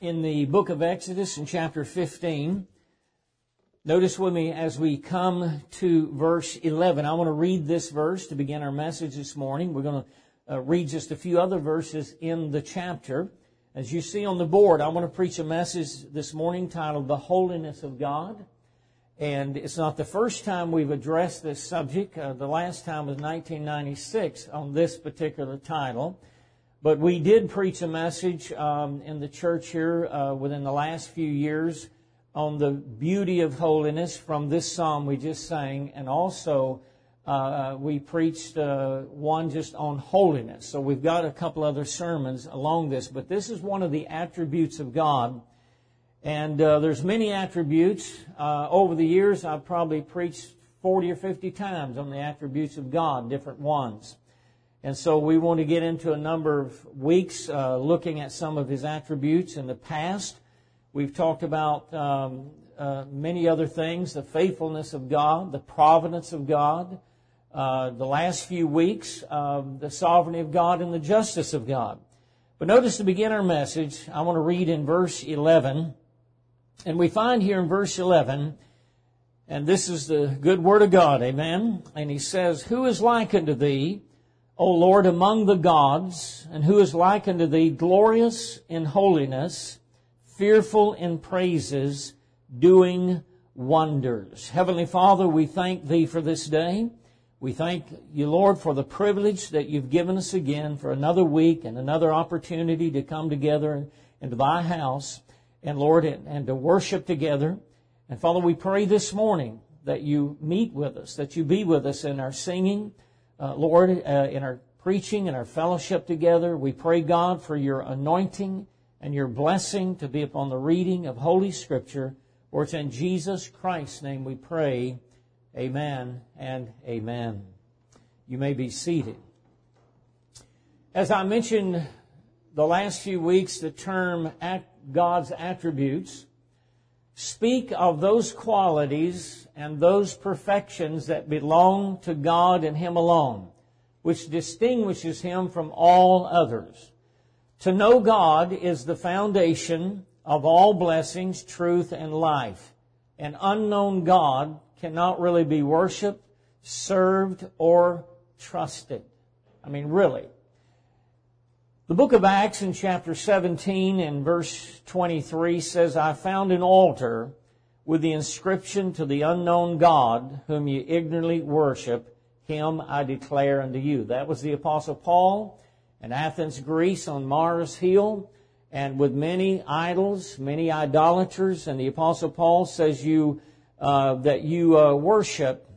in the book of Exodus in chapter 15. Notice with me as we come to verse 11. I want to read this verse to begin our message this morning. We're going to read just a few other verses in the chapter. As you see on the board, I want to preach a message this morning titled The Holiness of God. And it's not the first time we've addressed this subject. The last time was 1996 on this particular title. But we did preach a message in the church here within the last few years on the beauty of holiness from this psalm we just sang. And also we preached one just on holiness. So we've got a couple other sermons along this. But this is one of the attributes of God. And there's many attributes. Over the years, I've probably preached 40 or 50 times on the attributes of God, different ones. And so we want to get into a number of weeks looking at some of His attributes in the past. We've talked about many other things, the faithfulness of God, the providence of God. The last few weeks, the sovereignty of God and the justice of God. But notice to begin our message, I want to read in verse 11. And we find here in verse 11, and this is the good word of God, amen? And he says, "Who is like unto thee, O Lord, among the gods, and who is like unto thee, glorious in holiness, fearful in praises, doing wonders." Heavenly Father, we thank Thee for this day. We thank You, Lord, for the privilege that You've given us again for another week and another opportunity to come together into Thy house, and Lord, and to worship together. And Father, we pray this morning that You meet with us, that You be with us in our singing, Lord, in our preaching and our fellowship together. We pray, God, for Your anointing and Your blessing to be upon the reading of Holy Scripture. For it's in Jesus Christ's name we pray. Amen and amen. You may be seated. As I mentioned the last few weeks, the term God's attributes speak of those qualities and those perfections that belong to God and Him alone, which distinguishes Him from all others. To know God is the foundation of all blessings, truth, and life. An unknown God cannot really be worshiped, served, or trusted. I mean, really. The book of Acts in chapter 17 and verse 23 says, "I found an altar with the inscription, to the unknown God, whom ye ignorantly worship, Him I declare unto you." That was the Apostle Paul in Athens, Greece, on Mars Hill, and with many idols, many idolaters. And the Apostle Paul says that you worship,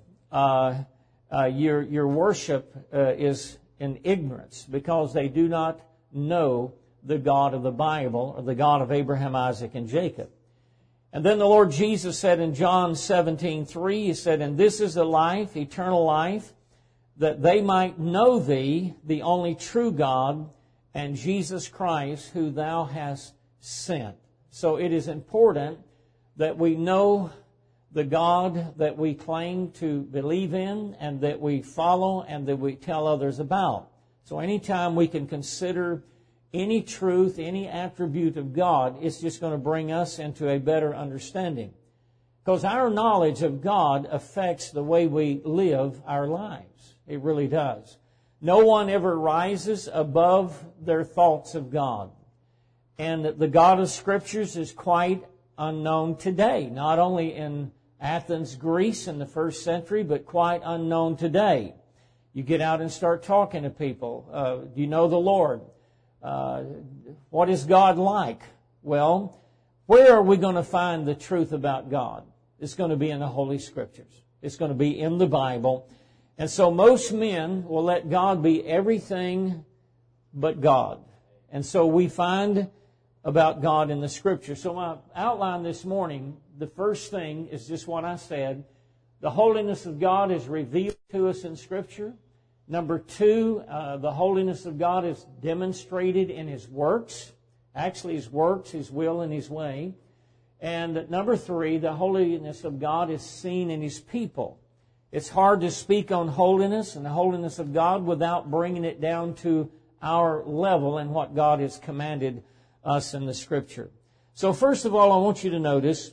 your worship is in ignorance, because they do not know the God of the Bible, or the God of Abraham, Isaac, and Jacob. And then the Lord Jesus said in John 17:3, He said, "And this is the life, eternal life, that they might know Thee, the only true God, and Jesus Christ, who Thou hast sent." So it is important that we know the God that we claim to believe in, and that we follow, and that we tell others about. So anytime we can consider any truth, any attribute of God, it's just going to bring us into a better understanding. Because our knowledge of God affects the way we live our lives. It really does. No one ever rises above their thoughts of God. And the God of Scriptures is quite unknown today, not only in Athens, Greece in the first century, but quite unknown today. You get out and start talking to people. Do you know the Lord? What is God like? Well, where are we going to find the truth about God? It's going to be in the Holy Scriptures. It's going to be in the Bible. And so most men will let God be everything but God. And so we find about God in the Scripture. So my outline this morning, the first thing is just what I said. The holiness of God is revealed to us in Scripture. Number two, the holiness of God is demonstrated in His works. Actually, His works, His will, and His way. And number three, the holiness of God is seen in His people. It's hard to speak on holiness and the holiness of God without bringing it down to our level and what God has commanded us in the Scripture. So first of all, I want you to notice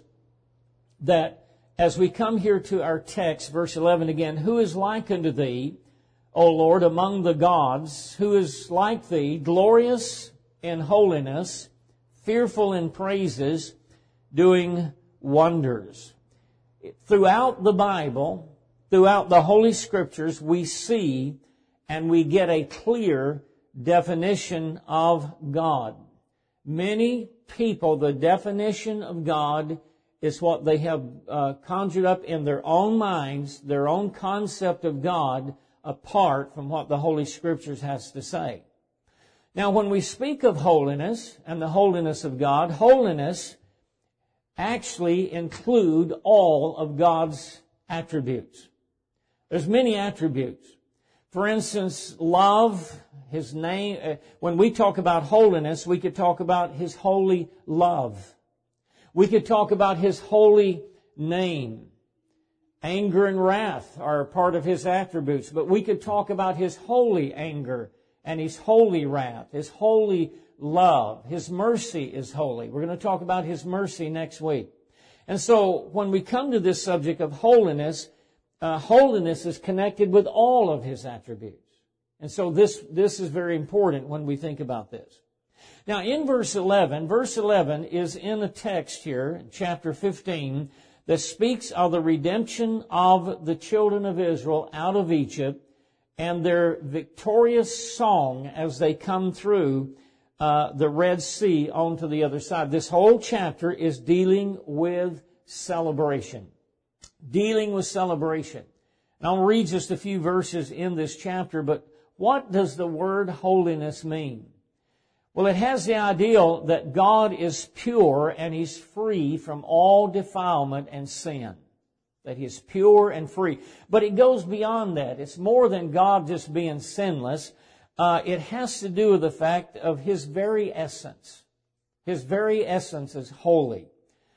that as we come here to our text, verse 11 again, who is like unto thee, O Lord, among the gods? Who is like thee, glorious in holiness, fearful in praises, doing wonders? Throughout the Bible, throughout the Holy Scriptures, we see and we get a clear definition of God. Many people, the definition of God is what they have conjured up in their own minds, their own concept of God, apart from what the Holy Scriptures has to say. Now, when we speak of holiness and the holiness of God, holiness actually include all of God's attributes. There's many attributes. For instance, love, His name. When we talk about holiness, we could talk about His holy love. We could talk about His holy name. Anger and wrath are part of His attributes, but we could talk about His holy anger and His holy wrath, His holy love. His mercy is holy. We're going to talk about His mercy next week. And so when we come to this subject of holiness, holiness is connected with all of His attributes. And so this is very important when we think about this. Now in verse 11 is in a text here, chapter 15, that speaks of the redemption of the children of Israel out of Egypt and their victorious song as they come through the Red Sea onto the other side. This whole chapter is dealing with celebration. Dealing with celebration. And I'll read just a few verses in this chapter, but what does the word holiness mean? Well, it has the ideal that God is pure and He's free from all defilement and sin. That He is pure and free. But it goes beyond that. It's more than God just being sinless. It has to do with the fact of His very essence. His very essence is holy.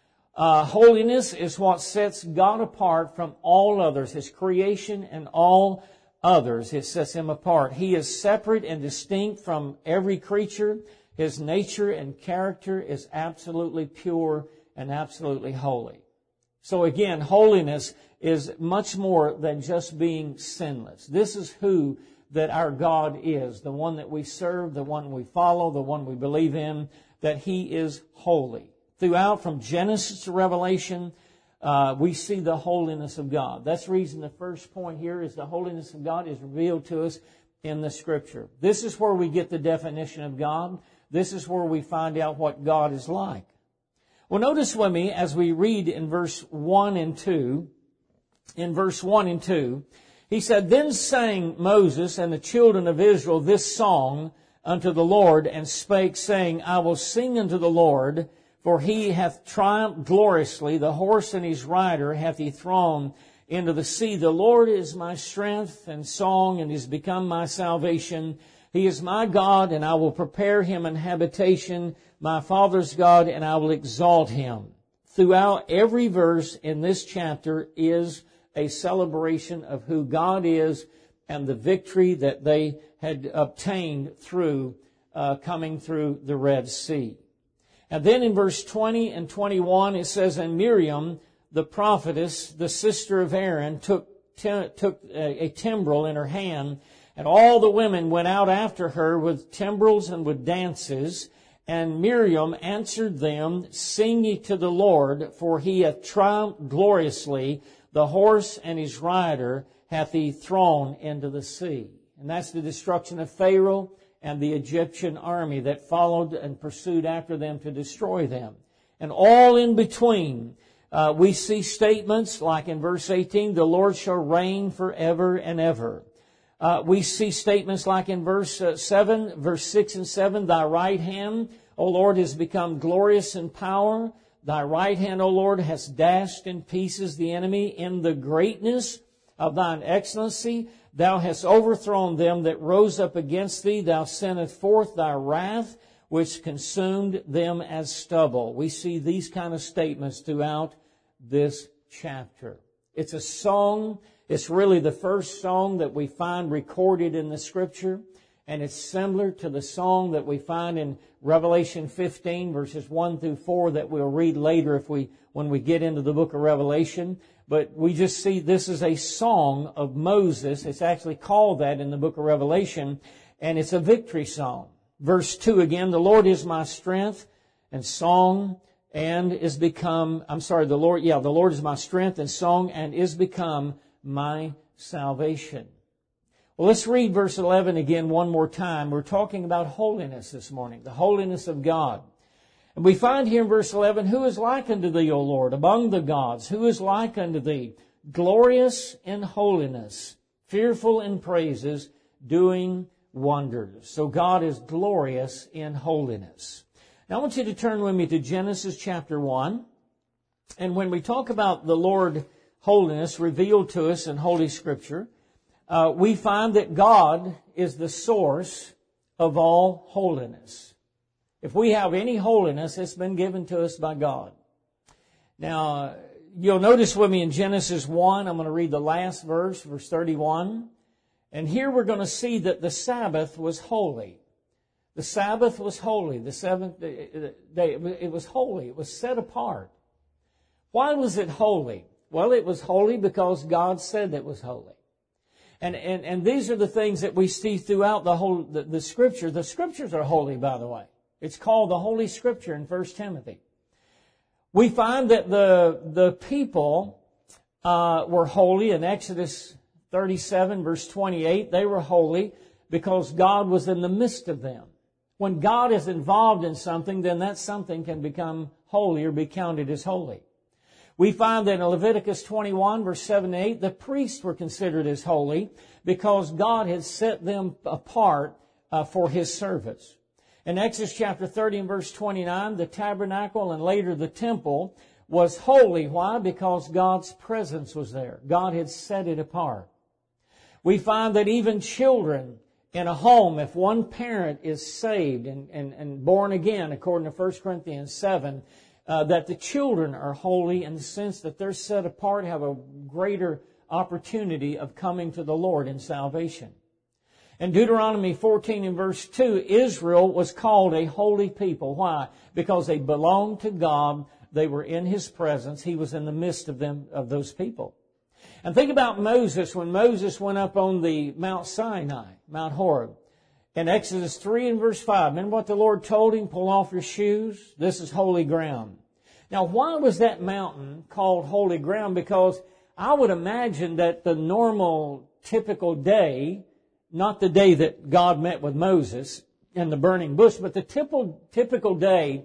Holiness is what sets God apart from all others, His creation and all others. It sets Him apart. He is separate and distinct from every creature. His nature and character is absolutely pure and absolutely holy. So again, holiness is much more than just being sinless. This is who that our God is, the one that we serve, the one we follow, the one we believe in, that He is holy. Throughout, from Genesis to Revelation, we see the holiness of God. That's the reason the first point here is the holiness of God is revealed to us in the Scripture. This is where we get the definition of God. This is where we find out what God is like. Well, notice with me as we read in verse 1 and 2. In verse 1 and 2, he said, Then sang Moses and the children of Israel this song unto the Lord, and spake, saying, I will sing unto the Lord, for He hath triumphed gloriously. The horse and his rider hath He thrown into the sea. The Lord is my strength and song, and is become my salvation. He is my God, and I will prepare Him an habitation, my father's God, and I will exalt Him. Throughout every verse in this chapter is a celebration of who God is and the victory that they had obtained through coming through the Red Sea. And then in verse 20 and 21 it says, And Miriam, the prophetess, the sister of Aaron, took a timbrel in her hand, and all the women went out after her with timbrels and with dances. And Miriam answered them, Sing ye to the Lord, for He hath triumphed gloriously. The horse and his rider hath He thrown into the sea. And that's the destruction of Pharaoh and the Egyptian army that followed and pursued after them to destroy them. And all in between, we see statements like in verse 18, The Lord shall reign forever and ever. We see statements like in verse 6 and 7, Thy right hand, O Lord, has become glorious in power. Thy right hand, O Lord, has dashed in pieces the enemy. In the greatness of Thine excellency, Thou hast overthrown them that rose up against Thee. Thou sentest forth Thy wrath, which consumed them as stubble. We see these kind of statements throughout this chapter. It's a song. It's really the first song that we find recorded in the Scripture. And it's similar to the song that we find in Revelation 15, verses 1 through 4, that we'll read later when we get into the book of Revelation. But we just see this is a song of Moses. It's actually called that in the book of Revelation, and it's a victory song. Verse 2 again, the Lord is my strength and song and is become, the Lord is my strength and song and is become my salvation. Well, let's read verse 11 again one more time. We're talking about holiness this morning, the holiness of God. And we find here in verse 11, who is like unto thee, O Lord, among the gods? Who is like unto thee, glorious in holiness, fearful in praises, doing wonders. So God is glorious in holiness. Now I want you to turn with me to Genesis chapter 1. And when we talk about the Lord holiness revealed to us in Holy Scripture, we find that God is the source of all holiness. If we have any holiness, it's been given to us by God. Now, you'll notice with me in Genesis 1, I'm going to read the last verse, verse 31. And here we're going to see that the Sabbath was holy. The Sabbath was holy. The seventh day, it was holy. It was set apart. Why was it holy? Well, it was holy because God said it was holy. And these are the things that we see throughout the Scripture. The Scriptures are holy, by the way. It's called the Holy Scripture in 1 Timothy. We find that the people were holy in Exodus 37, verse 28. They were holy because God was in the midst of them. When God is involved in something, then that something can become holy or be counted as holy. We find that in Leviticus 21, verse 7 and 8, the priests were considered as holy because God had set them apart for His service. In Exodus chapter 30 and verse 29, the tabernacle and later the temple was holy. Why? Because God's presence was there. God had set it apart. We find that even children in a home, if one parent is saved and born again, according to 1 Corinthians 7, that the children are holy in the sense that they're set apart, have a greater opportunity of coming to the Lord in salvation. In Deuteronomy 14 and verse 2, Israel was called a holy people. Why? Because they belonged to God. They were in His presence. He was in the midst of them, of those people. And think about Moses when Moses went up on the Mount Sinai, Mount Horeb. In Exodus 3 and verse 5, remember what the Lord told him? Pull off your shoes. This is holy ground. Now, why was that mountain called holy ground? Because I would imagine that the normal, typical day, not the day that God met with Moses in the burning bush, but the typical day,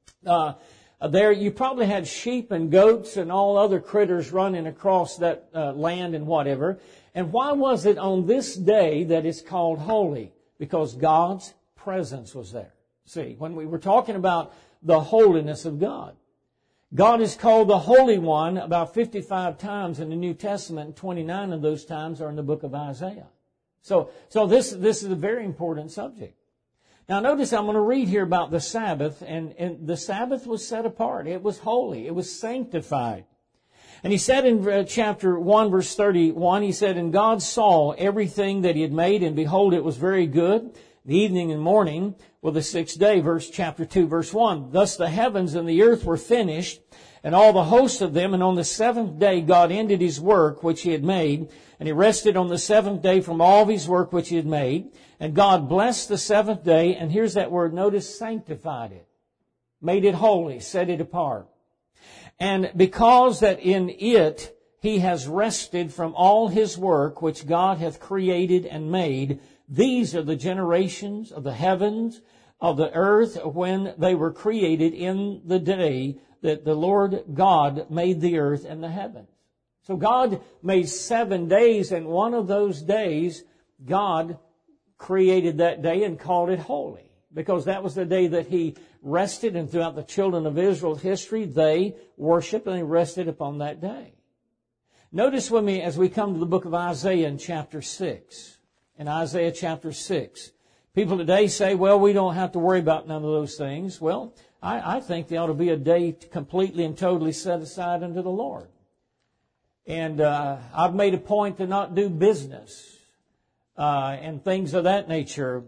there you probably had sheep and goats and all other critters running across that land and whatever. And why was it on this day that it's called holy? Because God's presence was there. See, when we were talking about the holiness of God, God is called the Holy One about 55 times in the New Testament, and 29 of those times are in the book of Isaiah. So this is a very important subject. Now notice I'm going to read here about the Sabbath, and the Sabbath was set apart. It was holy. It was sanctified. And he said in chapter 1, verse 31, he said, And God saw everything that He had made, and behold, it was very good. The evening and morning were the sixth day, chapter 2, verse 1. Thus the heavens and the earth were finished, and all the hosts of them. And on the seventh day God ended His work which He had made, and He rested on the seventh day from all of His work which He had made. And God blessed the seventh day, and here's that word, notice, sanctified it, made it holy, set it apart. And because that in it He has rested from all His work which God hath created and made, these are the generations of the heavens, of the earth, when they were created in the day that the Lord God made the earth and the heavens. So God made 7 days, and one of those days, God created that day and called it holy, because that was the day that He rested, and throughout the children of Israel's history, they worshiped and they rested upon that day. Notice with me as we come to the book of Isaiah in chapter 6. In Isaiah chapter 6. People today say, well, we don't have to worry about none of those things. Well, I think there ought to be a day completely and totally set aside unto the Lord. And I've made a point to not do business and things of that nature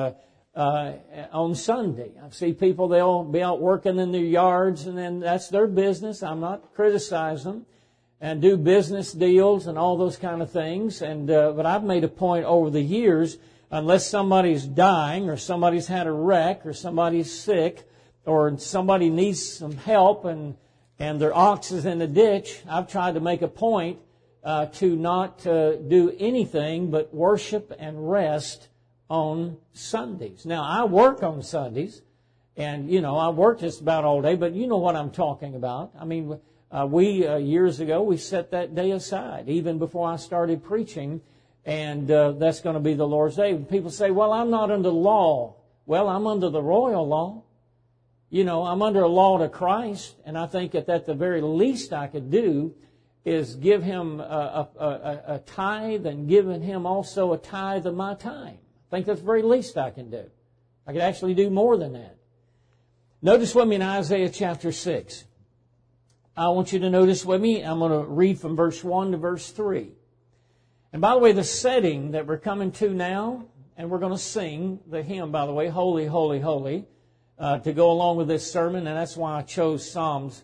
on Sunday. I see people, they'll be out working in their yards, and then that's their business. I'm not criticizing them, and do business deals and all those kind of things. And but I've made a point over the years, unless somebody's dying or somebody's had a wreck or somebody's sick or somebody needs some help and their ox is in the ditch, I've tried to make a point to not do anything but worship and rest on Sundays. Now, I work on Sundays, and, I work just about all day, but you know what I'm talking about. I mean, years ago, we set that day aside, even before I started preaching, and that's going to be the Lord's Day. People say, well, I'm not under the law. Well, I'm under the royal law. I'm under a law to Christ, and I think that the very least I could do is give Him a tithe and giving Him also a tithe of my time. I think that's the very least I can do. I could actually do more than that. Notice with me in Isaiah chapter 6. I want you to notice with me, I'm going to read from verse 1 to verse 3. And by the way, the setting that we're coming to now, and we're going to sing the hymn, by the way, Holy, Holy, Holy, to go along with this sermon, and that's why I chose Psalms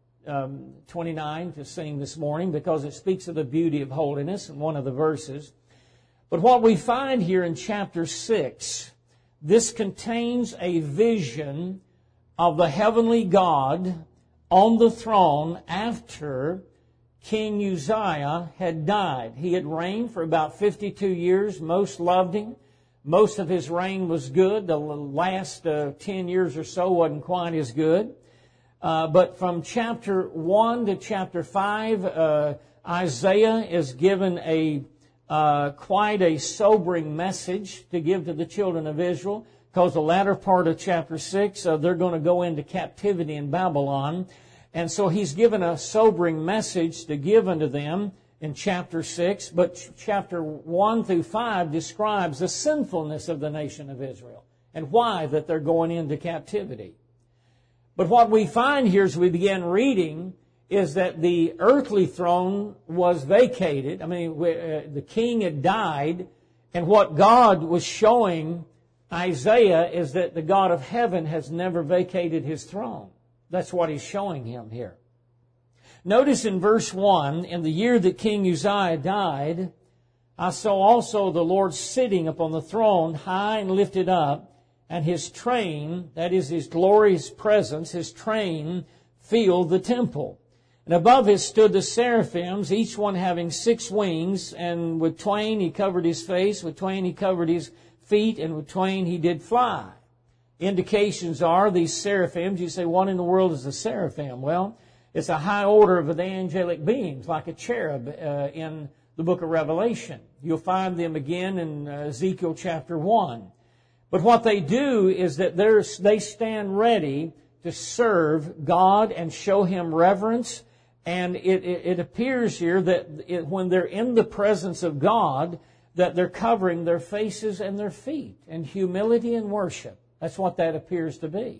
29 to sing this morning, because it speaks of the beauty of holiness in one of the verses. But what we find here in chapter 6, this contains a vision of the heavenly God on the throne after King Uzziah had died. He had reigned for about 52 years. Most loved him. Most of his reign was good. The last 10 years or so wasn't quite as good. But from chapter 1 to chapter 5, Isaiah is given quite a sobering message to give to the children of Israel, because the latter part of chapter 6, they're going to go into captivity in Babylon. And so he's given a sobering message to give unto them in chapter 6. But chapter 1 through 5 describes the sinfulness of the nation of Israel and why that they're going into captivity. But what we find here as we begin reading is that the earthly throne was vacated. I mean, the king had died, and what God was showing Isaiah is that the God of heaven has never vacated His throne. That's what He's showing him here. Notice in verse 1, in the year that King Uzziah died, I saw also the Lord sitting upon the throne, high and lifted up, and His train, that is His glorious presence, His train filled the temple. And above it stood the seraphims, each one having 6 wings, and with twain He covered His face, with twain He covered His feet, and with twain He did fly. Indications are these seraphims. You say, what in the world is a seraphim? Well, it's a high order of the angelic beings, like a cherub in the book of Revelation. You'll find them again in Ezekiel chapter 1. But what they do is that they stand ready to serve God and show Him reverence. And it appears here that when they're in the presence of God, that they're covering their faces and their feet in humility and worship. That's what that appears to be.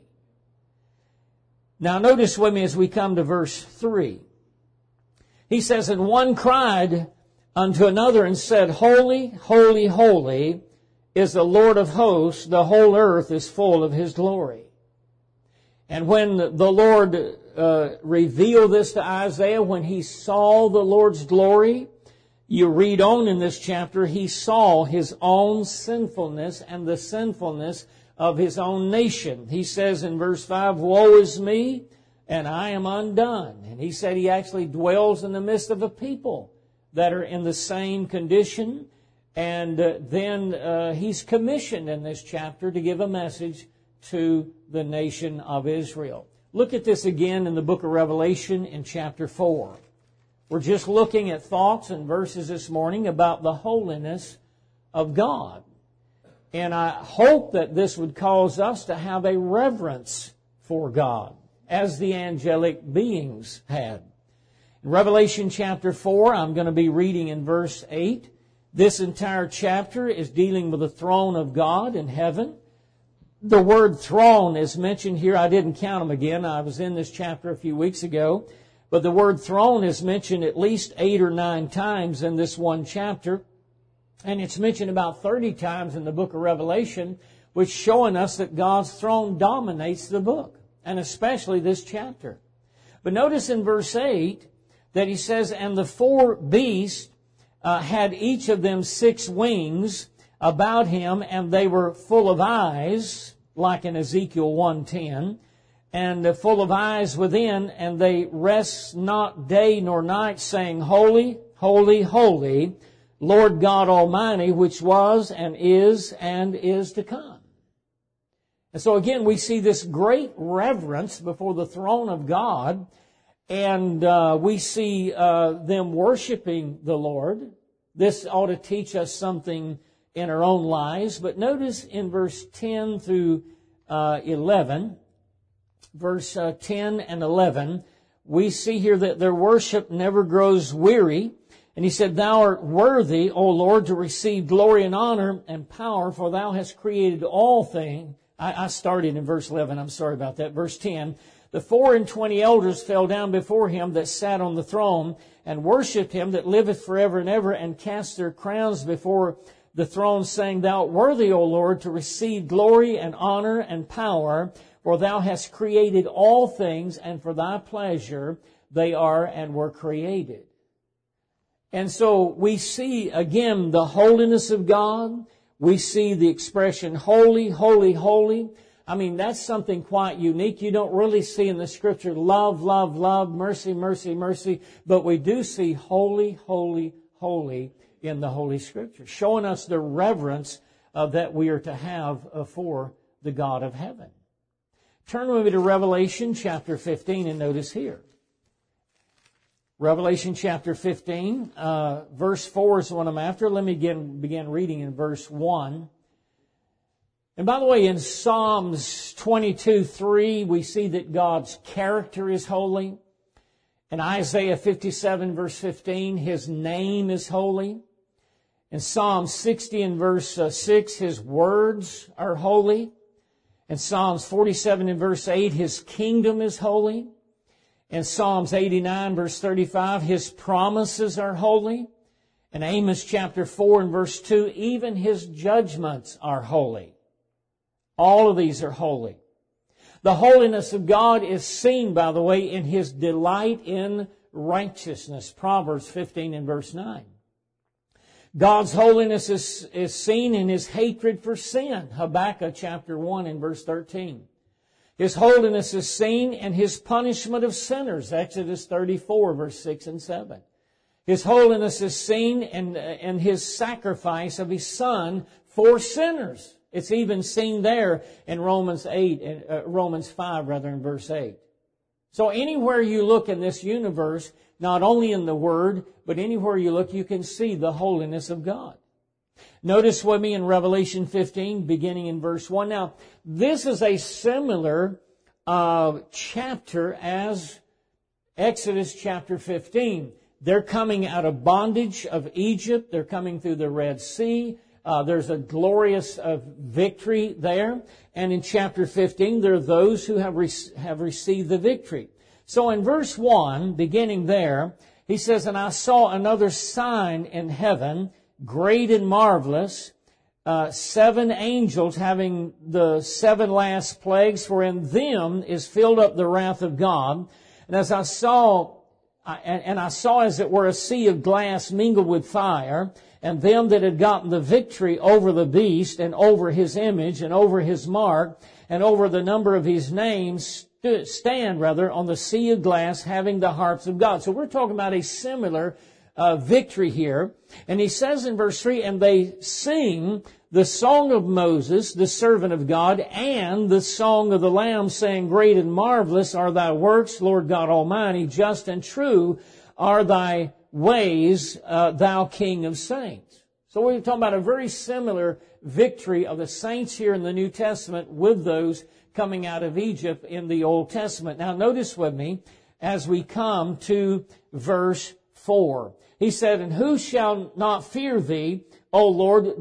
Now notice with me as we come to verse 3. He says, and one cried unto another and said, Holy, holy, holy is the Lord of hosts. The whole earth is full of His glory. And when the Lord revealed this to Isaiah, when he saw the Lord's glory, you read on in this chapter, he saw his own sinfulness and the sinfulness of his own nation. He says in verse 5, Woe is me, and I am undone. And he said he actually dwells in the midst of a people that are in the same condition. And then he's commissioned in this chapter to give a message to the nation of Israel. Look at this again in the book of Revelation in chapter 4. We're just looking at thoughts and verses this morning about the holiness of God. And I hope that this would cause us to have a reverence for God, as the angelic beings had. In Revelation chapter 4, I'm going to be reading in verse 8. This entire chapter is dealing with the throne of God in heaven. The word throne is mentioned here. I didn't count them again. I was in this chapter a few weeks ago. But the word throne is mentioned at least 8 or 9 times in this one chapter. And it's mentioned about 30 times in the book of Revelation, which showing us that God's throne dominates the book, and especially this chapter. But notice in verse 8 that he says, and the four beasts had each of them 6 wings about him, and they were full of eyes, like in Ezekiel 1:10, and full of eyes within, and they rest not day nor night, saying, Holy, holy, holy, Lord God Almighty, which was and is to come. And so again, we see this great reverence before the throne of God, and we see them worshiping the Lord. This ought to teach us something in our own lives. But notice in verse 10 through 11, verse 10 and 11, we see here that their worship never grows weary. And he said, Thou art worthy, O Lord, to receive glory and honor and power, for Thou hast created all things. I started in verse 11. I'm sorry about that. Verse 10. The 24 elders fell down before him that sat on the throne and worshipped him that liveth forever and ever, and cast their crowns before the throne, saying, Thou art worthy, O Lord, to receive glory and honor and power, for Thou hast created all things, and for Thy pleasure they are and were created. And so we see again the holiness of God. We see the expression holy, holy, holy. I mean, that's something quite unique. You don't really see in the Scripture love, love, love, mercy, mercy, mercy. But we do see holy, holy, holy in the Holy Scripture, showing us the reverence that we are to have for the God of heaven. Turn with me to Revelation chapter 15 and notice here. Revelation chapter 15, verse 4 is what I'm after. Let me begin reading in verse 1. And by the way, in Psalms 22:3, we see that God's character is holy. In Isaiah 57, verse 15, His name is holy. In Psalm 60 and verse 6, His words are holy. In Psalms 47 and verse 8, His kingdom is holy. In Psalms 89, verse 35, His promises are holy. In Amos chapter 4 and verse 2, even His judgments are holy. All of these are holy. The holiness of God is seen, by the way, in His delight in righteousness. Proverbs 15 and verse 9. God's holiness is seen in His hatred for sin. Habakkuk chapter 1 and verse 13. His holiness is seen in His punishment of sinners. Exodus 34 verse 6 and 7. His holiness is seen in His sacrifice of His Son for sinners. It's even seen there in Romans 5 in verse 8. So anywhere you look in this universe, not only in the Word, but anywhere you look, you can see the holiness of God. Notice with me in Revelation 15, beginning in verse 1. Now, this is a similar chapter as Exodus chapter 15. They're coming out of bondage of Egypt. They're coming through the Red Sea. There's a glorious victory there. And in chapter 15, there are those who have received the victory. So in verse 1, beginning there, he says, And I saw another sign in heaven, great and marvelous, 7 angels having the 7 last plagues, for in them is filled up the wrath of God. And I saw as it were a sea of glass mingled with fire, and them that had gotten the victory over the beast, and over his image, and over his mark, and over the number of his names, stand on the sea of glass, having the harps of God. So we're talking about a similar victory here. And he says in verse 3, And they sing the song of Moses, the servant of God, and the song of the Lamb, saying, Great and marvelous are thy works, Lord God Almighty, just and true are thy ways, thou King of saints. So we're talking about a very similar victory of the saints here in the New Testament with those coming out of Egypt in the Old Testament. Now notice with me as we come to verse 4. He said, And who shall not fear thee, O Lord?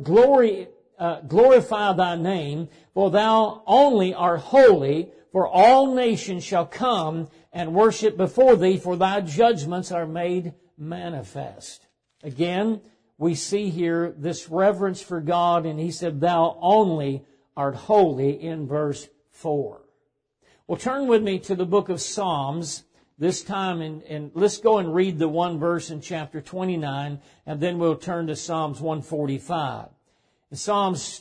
Glorify thy name, for thou only art holy, for all nations shall come and worship before thee, for thy judgments are made manifest. Again, we see here this reverence for God, and he said, thou only art holy in verse 4. Well, turn with me to the book of Psalms this time, and let's go and read the one verse in chapter 29, and then we'll turn to Psalms 145. In Psalms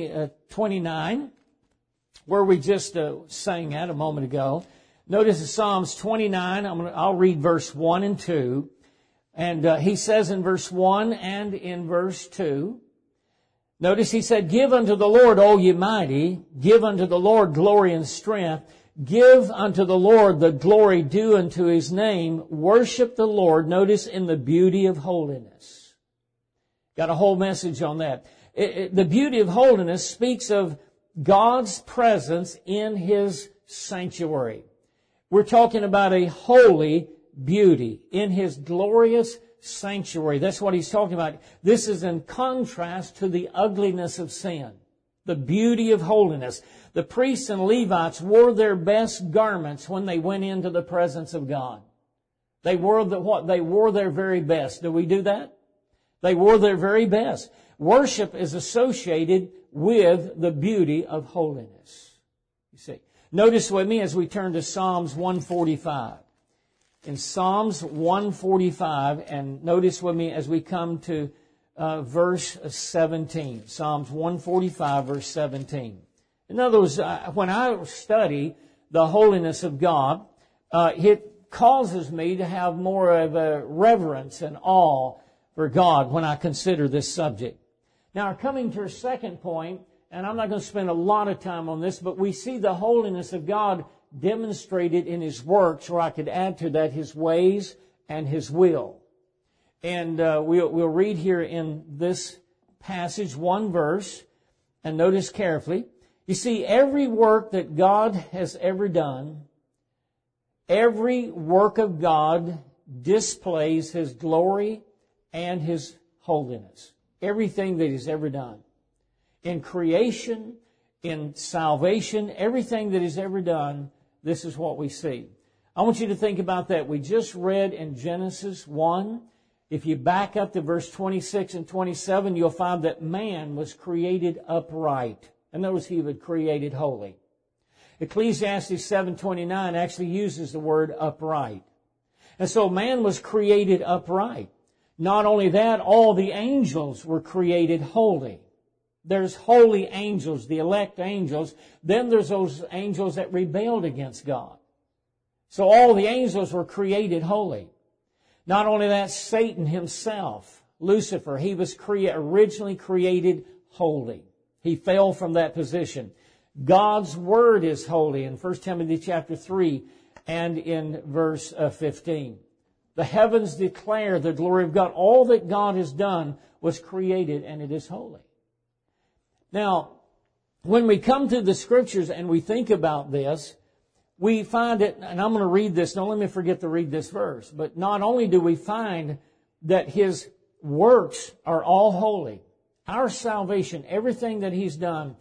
29, where we just sang at a moment ago, notice in Psalms 29, I'll read verse 1 and 2. And he says in verse 1 and in verse 2, notice he said, give unto the Lord, O ye mighty, give unto the Lord glory and strength, give unto the Lord the glory due unto his name, worship the Lord, notice, in the beauty of holiness. Got a whole message on that. The beauty of holiness speaks of God's presence in his sanctuary. We're talking about a holy beauty in his glorious sanctuary. That's what he's talking about. This is in contrast to the ugliness of sin. The beauty of holiness. The priests and Levites wore their best garments when they went into the presence of God. They wore They wore their very best. Do we do that? They wore their very best. Worship is associated with the beauty of holiness. You see. Notice with me as we turn to Psalms 145. In Psalms 145, and notice with me as we come to verse 17. Psalms 145, verse 17. In other words, when I study the holiness of God, it causes me to have more of a reverence and awe for God when I consider this subject. Now, coming to our second point, and I'm not going to spend a lot of time on this, but we see the holiness of God demonstrated in his works, or I could add to that his ways and his will. And we'll read here in this passage one verse, and notice carefully. You see, every work that God has ever done, every work of God displays his glory and his holiness. Everything that he's ever done. In creation, in salvation, everything that he's ever done, this is what we see. I want you to think about that. We just read in Genesis 1. If you back up to verse 26 and 27, you'll find that man was created upright. In other words, he was created holy. Ecclesiastes 7:29 actually uses the word upright. And so man was created upright. Not only that, all the angels were created holy. There's holy angels, the elect angels. Then there's those angels that rebelled against God. So all the angels were created holy. Not only that, Satan himself, Lucifer, he was originally created holy. He fell from that position. God's Word is holy in 1 Timothy chapter 3 and in verse 15. The heavens declare the glory of God. All that God has done was created, and it is holy. Now, when we come to the Scriptures and we think about this, we find it, and I'm going to read this, don't let me forget to read this verse, but not only do we find that his works are all holy, our salvation, everything that he's done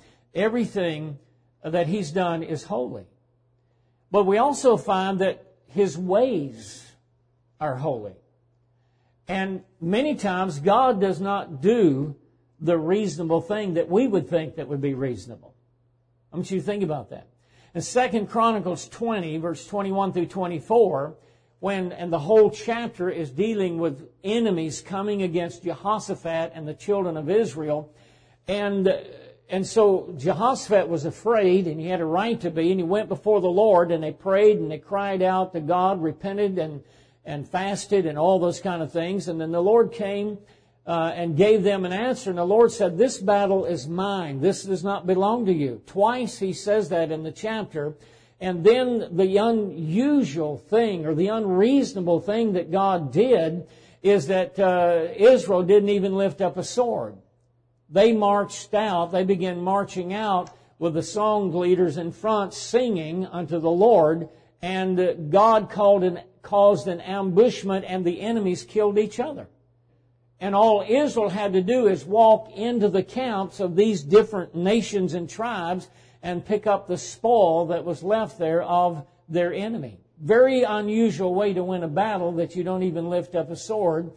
is holy. But we also find that his ways are holy. And many times God does not do the reasonable thing that we would think that would be reasonable. I want you to think about that. In 2 Chronicles 20, verse 21 through 24, and the whole chapter is dealing with enemies coming against Jehoshaphat and the children of Israel. And so Jehoshaphat was afraid, and he had a right to be, and he went before the Lord, and they prayed, and they cried out to God, repented, and fasted, and all those kind of things. And then the Lord came and gave them an answer. And the Lord said, this battle is mine. This does not belong to you. Twice he says that in the chapter. And then the unusual thing, or the unreasonable thing that God did, is that Israel didn't even lift up a sword. They marched out. They began marching out with the song leaders in front singing unto the Lord. And God caused an ambushment, and the enemies killed each other. And all Israel had to do is walk into the camps of these different nations and tribes and pick up the spoil that was left there of their enemy. Very unusual way to win a battle, that you don't even lift up a sword.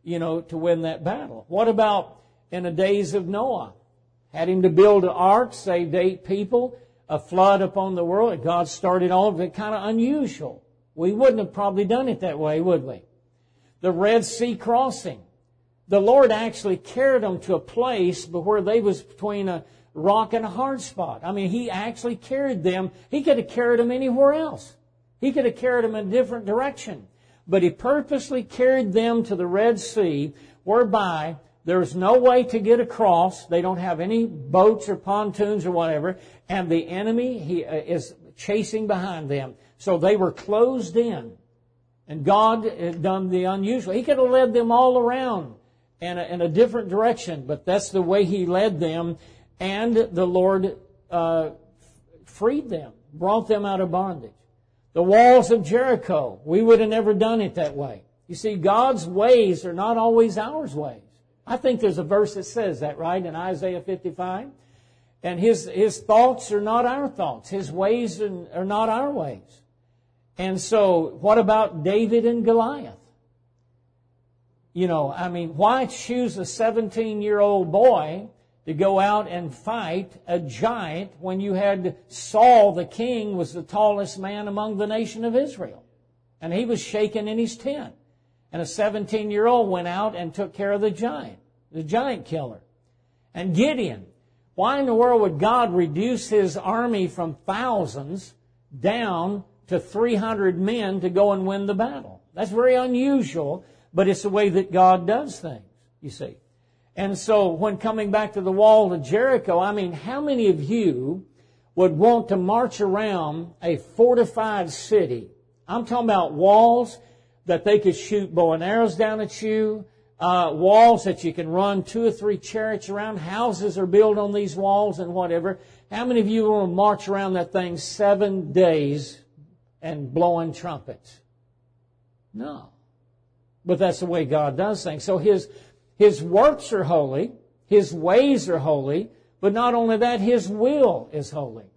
to win that battle. What about in the days of Noah? Had him to build an ark, saved 8 people, a flood upon the world, and God started all of it. Kind of unusual. We wouldn't have probably done it that way, would we? The Red Sea crossing. The Lord actually carried them to a place where they was between a rock and a hard spot. I mean, He actually carried them. He could have carried them anywhere else. He could have carried them in a different direction. But He purposely carried them to the Red Sea, whereby there's no way to get across. They don't have any boats or pontoons or whatever. And the enemy is chasing behind them. So they were closed in. And God had done the unusual. He could have led them all around in a different direction. But that's the way He led them. And the Lord freed them, brought them out of bondage. The walls of Jericho, we would have never done it that way. You see, God's ways are not always our ways. I think there's a verse that says that, right, in Isaiah 55. And His thoughts are not our thoughts. His ways are not our ways. And so, what about David and Goliath? Why choose a 17-year-old boy to go out and fight a giant when you had Saul, the king, was the tallest man among the nation of Israel? And he was shaken in his tent. And a 17-year-old went out and took care of the giant killer. And Gideon, why in the world would God reduce his army from thousands down to 300 men to go and win the battle? That's very unusual, but it's the way that God does things, you see. And so when coming back to the wall of Jericho, how many of you would want to march around a fortified city? I'm talking about walls that they could shoot bow and arrows down at you, walls that you can run 2 or 3 chariots around, houses are built on these walls and whatever. How many of you want to march around that thing 7 days and blowing trumpets? No. But that's the way God does things. So His works are holy, His ways are holy, but not only that, His will is holy.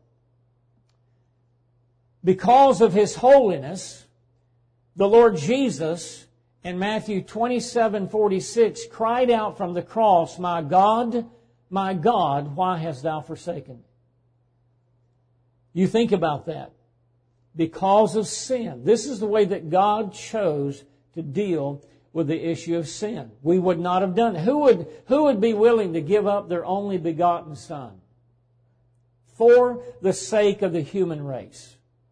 Because of His holiness, the Lord Jesus, in Matthew 27:46, cried out from the cross, my God, why hast Thou forsaken me?" You think about that. Because of sin. This is the way that God chose to deal with the issue of sin. We would not have done it. Who would be willing to give up their only begotten Son for the sake of the human race?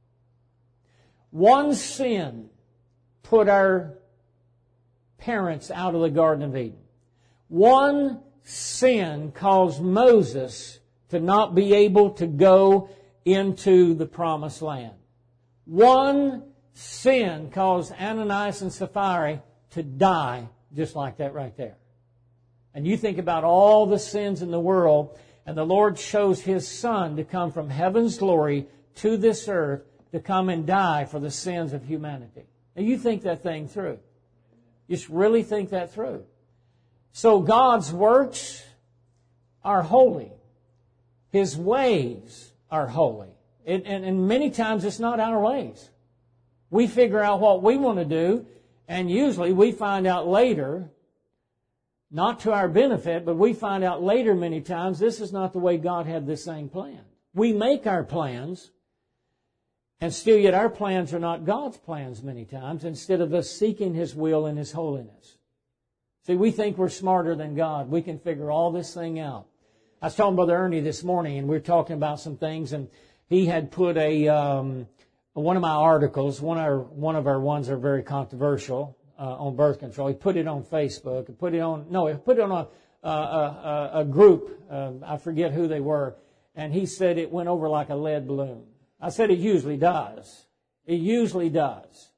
One sin put our parents out of the Garden of Eden. One sin caused Moses to not be able to go into the Promised Land. One sin caused Ananias and Sapphira to die just like that right there. And you think about all the sins in the world, and the Lord chose His Son to come from heaven's glory to this earth to come and die for the sins of humanity. Now you think that thing through. Just really think that through. So God's works are holy. His ways are holy. And many times it's not our ways. We figure out what we want to do, and usually we find out later, not to our benefit, but we find out later many times this is not the way God had this thing planned. We make our plans, and still yet our plans are not God's plans many times, instead of us seeking His will and His holiness. See, we think we're smarter than God. We can figure all this thing out. I was talking to Brother Ernie this morning, and we were talking about some things, and he had put one of my articles, one of our ones are very controversial on birth control. He put it on Facebook. He put it on a group. I forget who they were, and he said it went over like a lead balloon. I said it usually does. It usually does,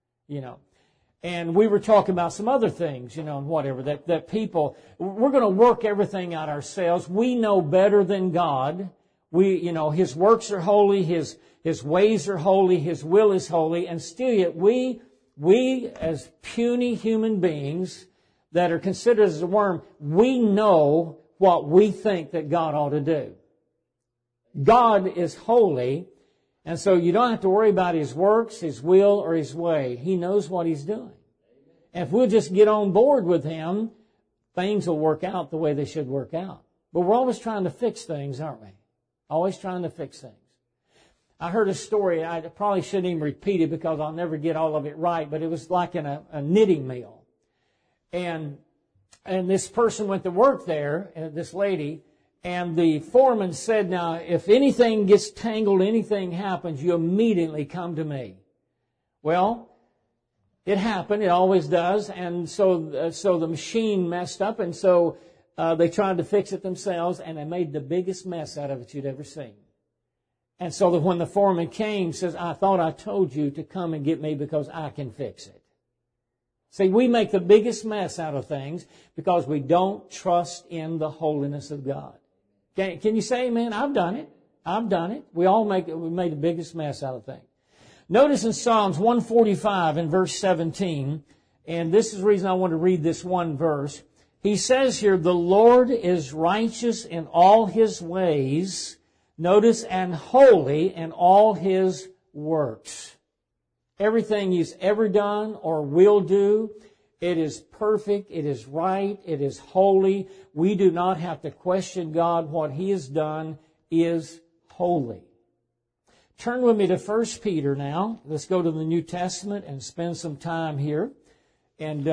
And we were talking about some other things, and whatever, that people, we're going to work everything out ourselves. We know better than God. His works are holy, His ways are holy, His will is holy, and still yet we as puny human beings that are considered as a worm, we know what we think that God ought to do. God is holy, and so you don't have to worry about His works, His will, or His way. He knows what He's doing. And if we'll just get on board with Him, things will work out the way they should work out. But we're always trying to fix things, aren't we? Always trying to fix things. I heard a story, I probably shouldn't even repeat it because I'll never get all of it right, but it was like in a knitting mill. And this person went to work there, this lady, and the foreman said, now, if anything gets tangled, anything happens, you immediately come to me. Well, it happened. It always does. And so the machine messed up, and so they tried to fix it themselves, and they made the biggest mess out of it you'd ever seen. And so that when the foreman came, says, I thought I told you to come and get me because I can fix it. See, we make the biggest mess out of things because we don't trust in the holiness of God. Can you say amen? I've done it. I've done it. We made the biggest mess out of things. Notice in Psalms 145 and verse 17, and this is the reason I want to read this one verse. He says here, the Lord is righteous in all His ways, notice, and holy in all His works. Everything He's ever done or will do, it is perfect, it is right, it is holy. We do not have to question God. What He has done is holy. Turn with me to 1 Peter now. Let's go to the New Testament and spend some time here. And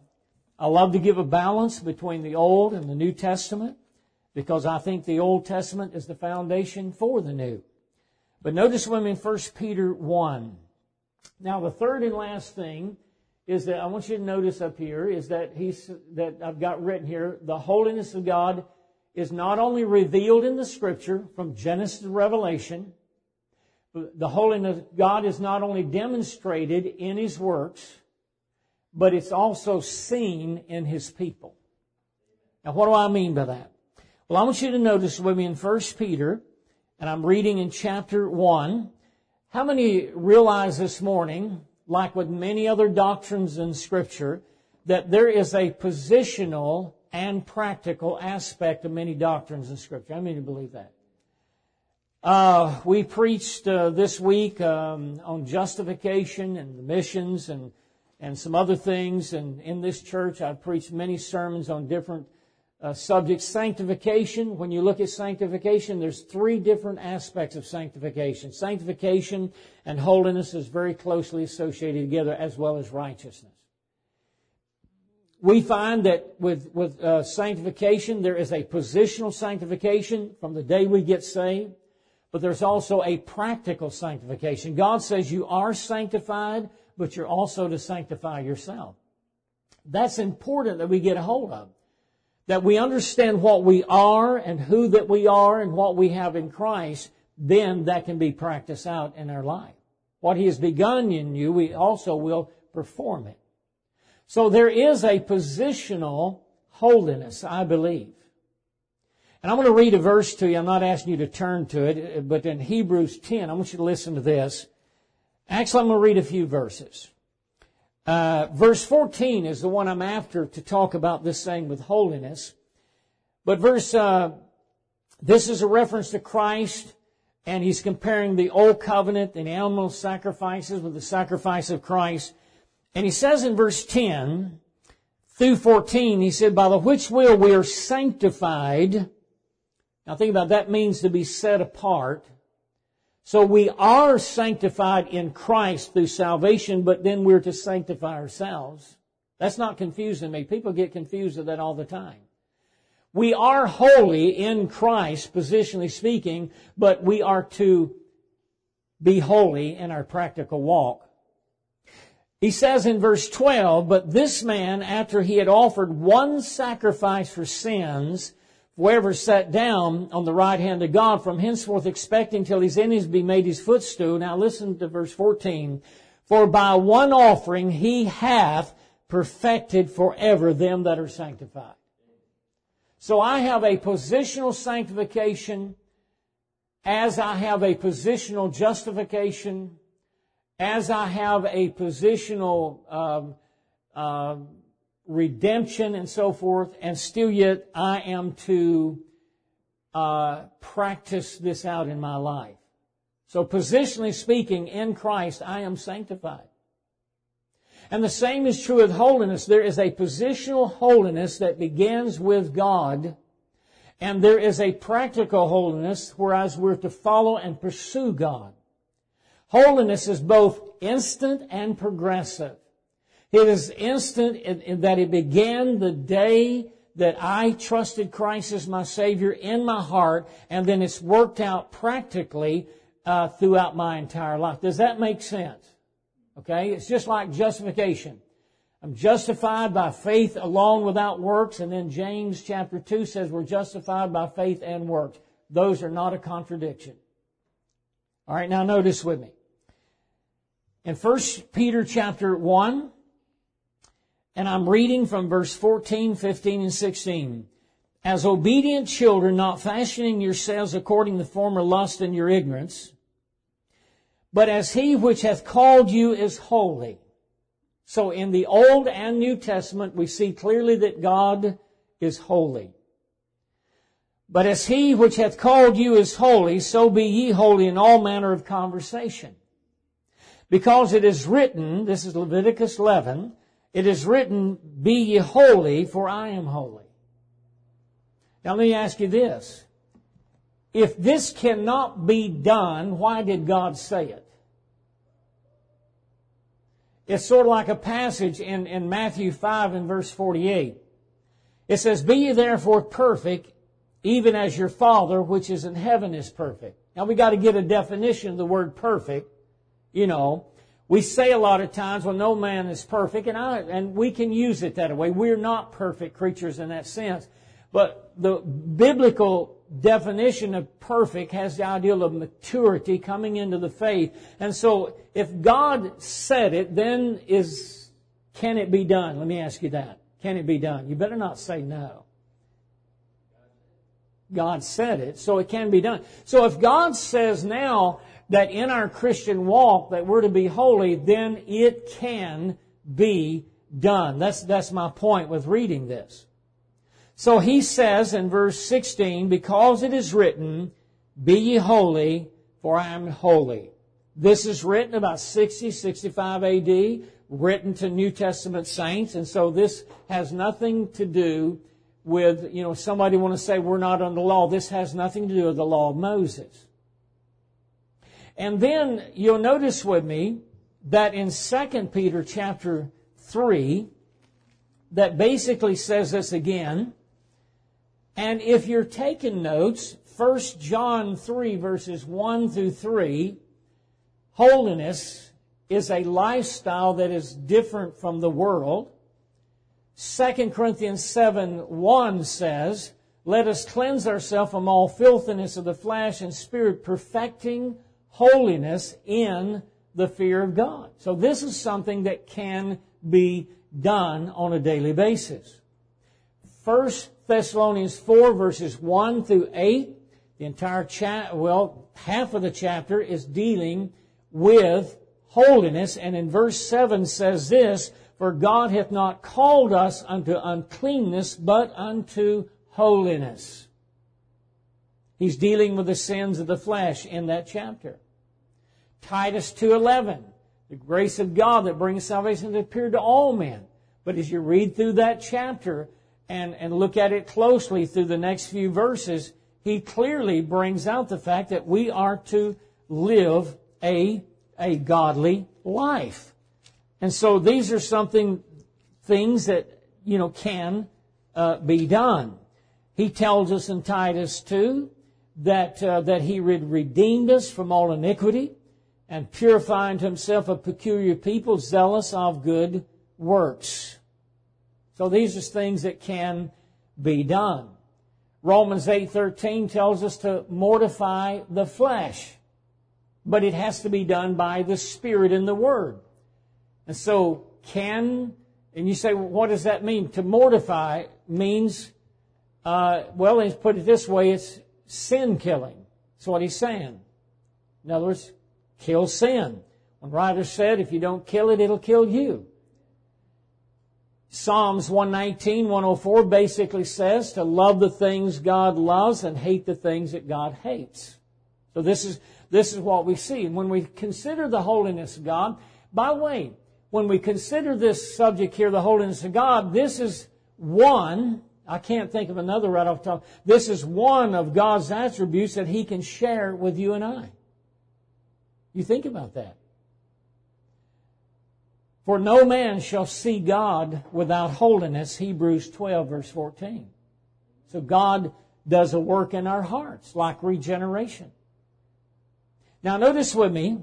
I love to give a balance between the Old and the New Testament because I think the Old Testament is the foundation for the New. But notice with me in 1 Peter 1. Now, the third and last thing is that I want you to notice up here is that I've got written here, the holiness of God is not only revealed in the Scripture from Genesis to Revelation, the holiness of God is not only demonstrated in His works, but it's also seen in His people. Now, what do I mean by that? Well, I want you to notice with me in 1 Peter, and I'm reading in chapter 1, how many realize this morning, like with many other doctrines in Scripture, that there is a positional and practical aspect of many doctrines in Scripture? How many believe that? We preached this week on justification and the missions and some other things. And in this church, I've preached many sermons on different subjects. Sanctification, when you look at sanctification, there's three different aspects of sanctification. Sanctification and holiness is very closely associated together, as well as righteousness. We find that with sanctification, there is a positional sanctification from the day we get saved, but there's also a practical sanctification. God says you are sanctified, but you're also to sanctify yourself. That's important that we get a hold of. That we understand what we are and who that we are and what we have in Christ, then that can be practiced out in our life. What He has begun in you, we also will perform it. So there is a positional holiness, I believe. And I'm going to read a verse to you. I'm not asking you to turn to it, but in Hebrews 10, I want you to listen to this. Actually, I'm going to read a few verses. Verse 14 is the one I'm after to talk about this thing with holiness. But this is a reference to Christ, and he's comparing the old covenant and animal sacrifices with the sacrifice of Christ. And he says in verse 10 through 14, he said, by the which will we are sanctified. Now think about that, means to be set apart. So we are sanctified in Christ through salvation, but then we're to sanctify ourselves. That's not confusing me. People get confused with that all the time. We are holy in Christ, positionally speaking, but we are to be holy in our practical walk. He says in verse 12, but this man, after he had offered one sacrifice for sins, whoever sat down on the right hand of God, from henceforth expecting till his enemies be made his footstool. Now listen to verse 14. For by one offering he hath perfected forever them that are sanctified. So I have a positional sanctification as I have a positional justification, as I have a positional redemption and so forth, and still yet I am to practice this out in my life. So positionally speaking, in Christ, I am sanctified. And the same is true with holiness. There is a positional holiness that begins with God, and there is a practical holiness, whereas we're to follow and pursue God. Holiness is both instant and progressive. It is instant in that it began the day that I trusted Christ as my Savior in my heart, and then it's worked out practically throughout my entire life. Does that make sense? Okay? It's just like justification. I'm justified by faith alone without works, and then James chapter 2 says we're justified by faith and works. Those are not a contradiction. All right, now notice with me. In 1 Peter chapter 1, and I'm reading from verse 14, 15, and 16. As obedient children, not fashioning yourselves according to the former lust in your ignorance, but as He which hath called you is holy. So in the Old and New Testament, we see clearly that God is holy. But as He which hath called you is holy, so be ye holy in all manner of conversation. Because it is written, this is Leviticus 11, it is written, be ye holy, for I am holy. Now let me ask you this. If this cannot be done, why did God say it? It's sort of like a passage in Matthew 5 and verse 48. It says, be ye therefore perfect, even as your Father which is in heaven is perfect. Now we got to get a definition of the word perfect. You know, we say a lot of times, well, no man is perfect, and we can use it that way. We're not perfect creatures in that sense. But the biblical definition of perfect has the ideal of maturity coming into the faith. And so if God said it, then can it be done? Let me ask you that. Can it be done? You better not say no. God said it, so it can be done. So if God says now that in our Christian walk that we're to be holy, then it can be done. That's my point with reading this. So he says in verse 16, because it is written, be ye holy, for I am holy. This is written about 60, 65 AD, written to New Testament saints, and so this has nothing to do with, somebody want to say we're not under the law. This has nothing to do with the law of Moses. And then you'll notice with me that in 2 Peter chapter 3, that basically says this again. And if you're taking notes, 1 John 3 verses 1 through 3, holiness is a lifestyle that is different from the world. 2 Corinthians 7:1 says, let us cleanse ourselves from all filthiness of the flesh and spirit, perfecting holiness in the fear of God. So this is something that can be done on a daily basis. 1 Thessalonians 4 verses 1 through 8, the entire half of the chapter is dealing with holiness. And in verse 7 says this, for God hath not called us unto uncleanness, but unto holiness. He's dealing with the sins of the flesh in that chapter. Titus 2:11, the grace of God that brings salvation has appeared to all men. But as you read through that chapter and look at it closely through the next few verses, he clearly brings out the fact that we are to live a godly life. And so these are things that, can be done. He tells us in Titus 2 that He redeemed us from all iniquity and purified unto Himself a peculiar people, zealous of good works. So these are things that can be done. Romans 8:13 tells us to mortify the flesh, but it has to be done by the Spirit and the Word. And so and you say, well, what does that mean? To mortify means, let's put it this way, it's sin killing. That's what he's saying. In other words, kill sin. One writer said, if you don't kill it, it'll kill you. Psalms 119, 104 basically says to love the things God loves and hate the things that God hates. So this is what we see. And when we consider the holiness of God, by the way, when we consider this subject here, the holiness of God, this is one, I can't think of another right off the top, this is one of God's attributes that He can share with you and I. You think about that. For no man shall see God without holiness, Hebrews 12, verse 14. So God does a work in our hearts, like regeneration. Now notice with me,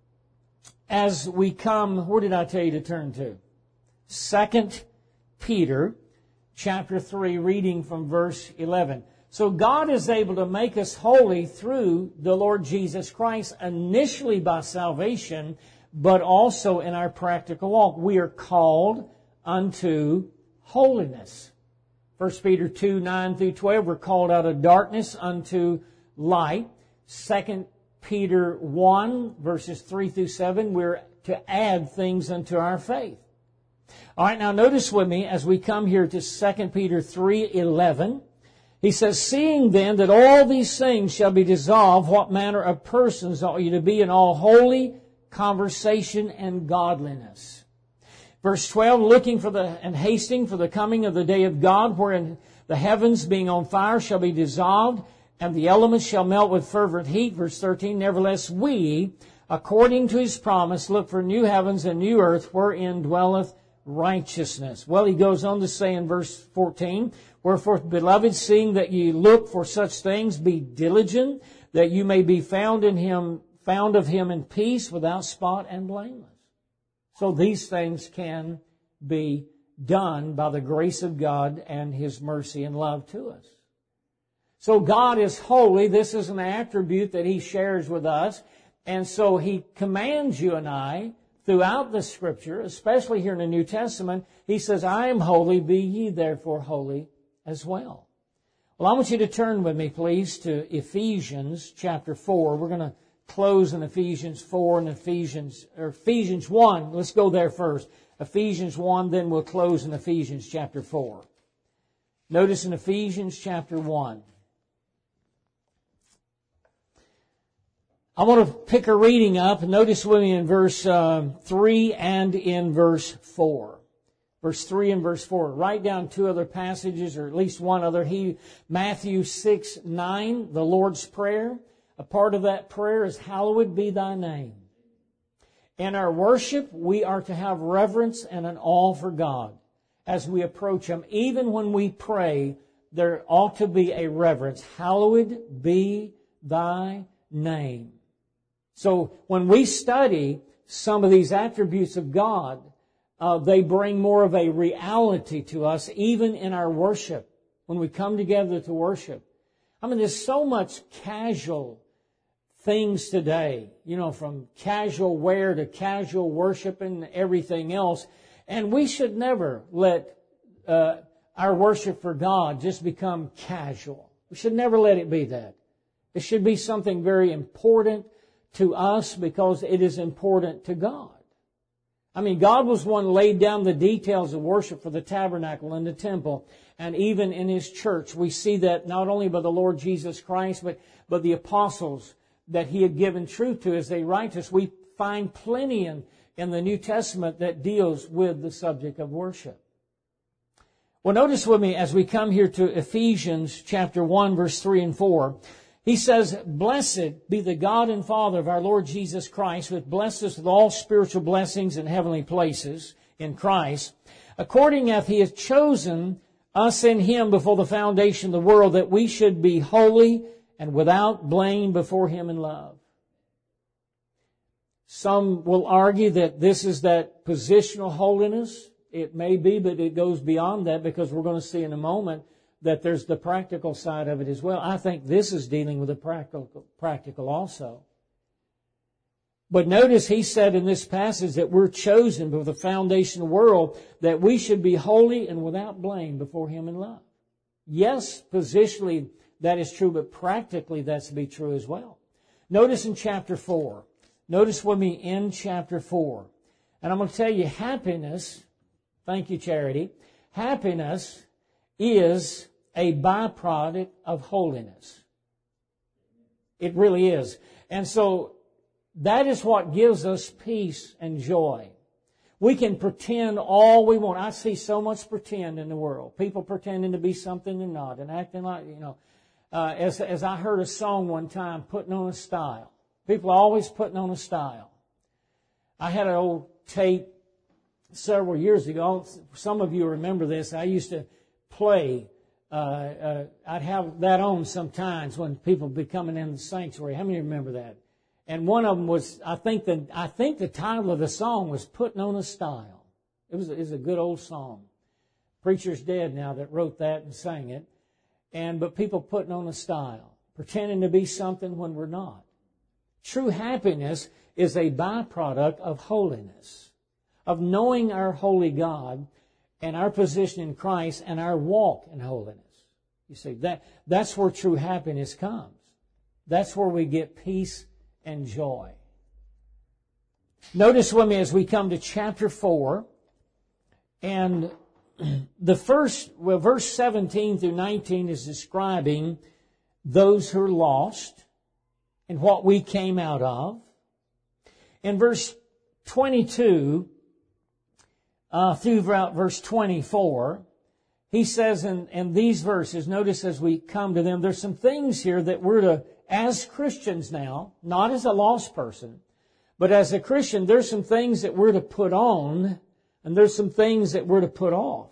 as we come, where did I tell you to turn to? 2 Peter chapter 3, reading from verse 11. So God is able to make us holy through the Lord Jesus Christ, initially by salvation, but also in our practical walk. We are called unto holiness. 1 Peter 2, 9 through 12, we're called out of darkness unto light. 2 Peter 1, verses 3 through 7, we're to add things unto our faith. All right, now notice with me as we come here to 2 Peter 3:11. He says, seeing then that all these things shall be dissolved, what manner of persons ought you to be in all holy conversation and godliness? Verse 12, looking for and hasting for the coming of the day of God, wherein the heavens being on fire shall be dissolved, and the elements shall melt with fervent heat. Verse 13, nevertheless we, according to His promise, look for new heavens and new earth, wherein dwelleth righteousness. Well, he goes on to say in verse 14, wherefore, beloved, seeing that ye look for such things, be diligent, that you may be found of Him in peace, without spot and blameless. So these things can be done by the grace of God and His mercy and love to us. So God is holy. This is an attribute that He shares with us. And so He commands you and I throughout the Scripture, especially here in the New Testament. He says, I am holy, be ye therefore holy as well. Well, I want you to turn with me, please, to Ephesians chapter 4. We're going to close in Ephesians 4 and Ephesians 1. Let's go there first. Ephesians 1, then we'll close in Ephesians chapter 4. Notice in Ephesians chapter 1. I want to pick a reading up. Notice with me in verse 3 and in verse 4. Verse 3 and verse 4. Write down two other passages, or at least one other. Matthew 6, 9, the Lord's Prayer. A part of that prayer is, hallowed be thy name. In our worship, we are to have reverence and an awe for God as we approach Him. Even when we pray, there ought to be a reverence. Hallowed be thy name. So when we study some of these attributes of God, they bring more of a reality to us, even in our worship, when we come together to worship. I mean, there's so much casual things today, from casual wear to casual worship and everything else. And we should never let our worship for God just become casual. We should never let it be that. It should be something very important to us because it is important to God. I mean, God was one who laid down the details of worship for the tabernacle and the temple, and even in His church. We see that not only by the Lord Jesus Christ, but the apostles that He had given truth to as they write us. We find plenty in the New Testament that deals with the subject of worship. Well, notice with me as we come here to Ephesians chapter 1, verse 3 and 4. He says, blessed be the God and Father of our Lord Jesus Christ, who hath blessed us with all spiritual blessings in heavenly places in Christ, according as He hath chosen us in Him before the foundation of the world, that we should be holy and without blame before Him in love. Some will argue that this is that positional holiness. It may be, but it goes beyond that, because we're going to see in a moment that there's the practical side of it as well. I think this is dealing with the practical also. But notice he said in this passage that we're chosen before the foundation of the world, that we should be holy and without blame before Him in love. Yes, positionally that is true, but practically that's to be true as well. Notice in chapter 4. Notice with me in chapter 4. And I'm going to tell you, happiness, thank you, Charity, happiness is a byproduct of holiness. It really is. And so that is what gives us peace and joy. We can pretend all we want. I see so much pretend in the world. People pretending to be something they're not and acting like, as I heard a song one time, putting on a style. People are always putting on a style. I had an old tape several years ago. Some of you remember this. I used to play. I'd have that on sometimes when people would be coming in the sanctuary. How many remember that? And one of them was, I think the title of the song was Putting on a Style. It was a good old song. Preacher's dead now that wrote that and sang it. But people putting on a style, pretending to be something when we're not. True happiness is a byproduct of holiness, of knowing our holy God and our position in Christ and our walk in holiness. You see, that's where true happiness comes. That's where we get peace and joy. Notice with me as we come to chapter 4, and verse 17 through 19 is describing those who are lost and what we came out of. In verse 22 through verse 24, he says in these verses, notice as we come to them, there's some things here that we're to, as Christians now, not as a lost person, but as a Christian, there's some things that we're to put on, and there's some things that we're to put off.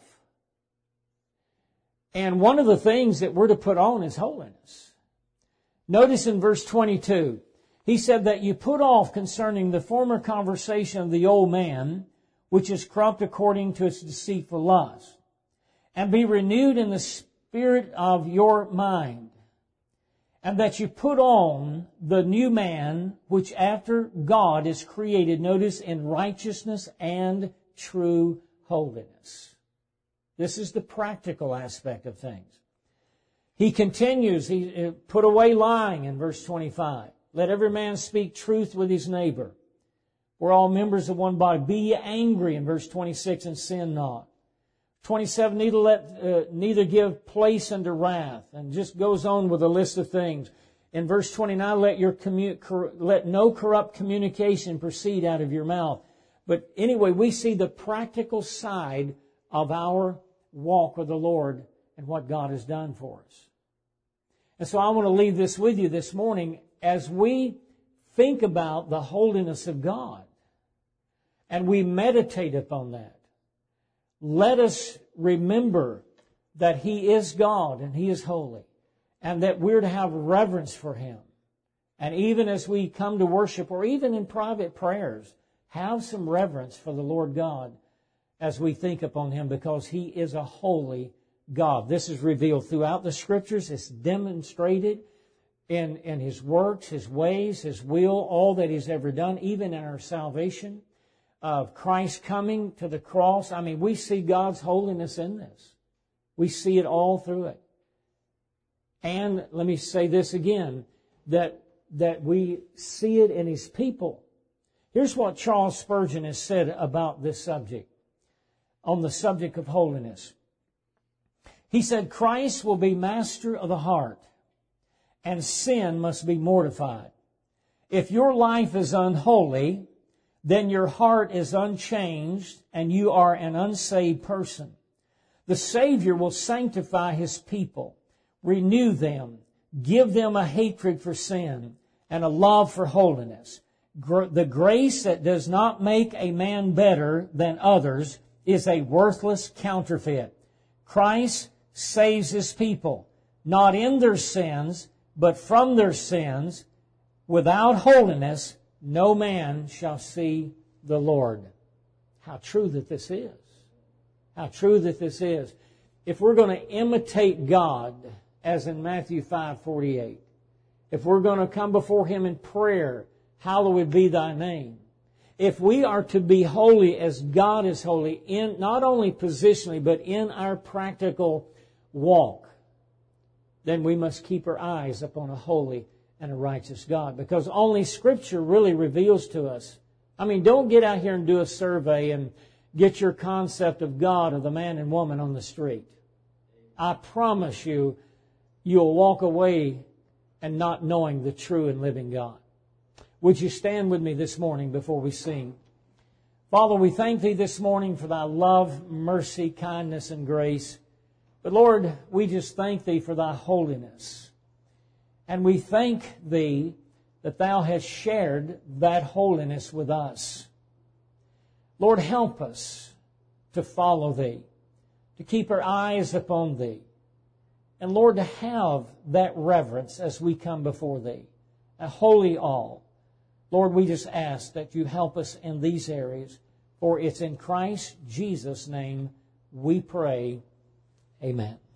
And one of the things that we're to put on is holiness. Notice in verse 22, he said that you put off concerning the former conversation of the old man, which is corrupt according to its deceitful lust, and be renewed in the spirit of your mind, and that you put on the new man, which after God is created, notice, in righteousness and true holiness. This is the practical aspect of things. He continues, he put away lying in verse 25. Let every man speak truth with his neighbor. We're all members of one body. Be ye angry in verse 26 and sin not. 27, neither give place unto wrath, and just goes on with a list of things. In verse 29, let no corrupt communication proceed out of your mouth. But anyway, we see the practical side of our walk with the Lord and what God has done for us. And so I want to leave this with you this morning as we think about the holiness of God and we meditate upon that. Let us remember that He is God and He is holy, and that we're to have reverence for Him. And even as we come to worship, or even in private prayers, have some reverence for the Lord God as we think upon Him, because He is a holy God. This is revealed throughout the Scriptures. It's demonstrated in His works, His ways, His will, all that He's ever done, even in our salvation. Of Christ coming to the cross. I mean, we see God's holiness in this. We see it all through it. And let me say this again, that we see it in His people. Here's what Charles Spurgeon has said about this subject, on the subject of holiness. He said, Christ will be master of the heart, and sin must be mortified. If your life is unholy, then your heart is unchanged and you are an unsaved person. The Savior will sanctify His people, renew them, give them a hatred for sin and a love for holiness. The grace that does not make a man better than others is a worthless counterfeit. Christ saves His people, not in their sins, but from their sins. Without holiness, no man shall see the Lord. How true that this is. How true that this is. If we're going to imitate God, as in Matthew 5:48, if we're going to come before Him in prayer, hallowed be Thy name. If we are to be holy as God is holy, in not only positionally, but in our practical walk, then we must keep our eyes upon a holy and a righteous God, because only Scripture really reveals to us. I mean, don't get out here and do a survey and get your concept of God of the man and woman on the street. I promise you, you'll walk away and not knowing the true and living God. Would you stand with me this morning before we sing? Father, we thank Thee this morning for Thy love, mercy, kindness, and grace. But Lord, we just thank Thee for Thy holiness. And we thank Thee that Thou hast shared that holiness with us. Lord, help us to follow Thee, to keep our eyes upon Thee. And Lord, to have that reverence as we come before Thee, a holy awe. Lord, we just ask that You help us in these areas, for it's in Christ Jesus' name we pray. Amen.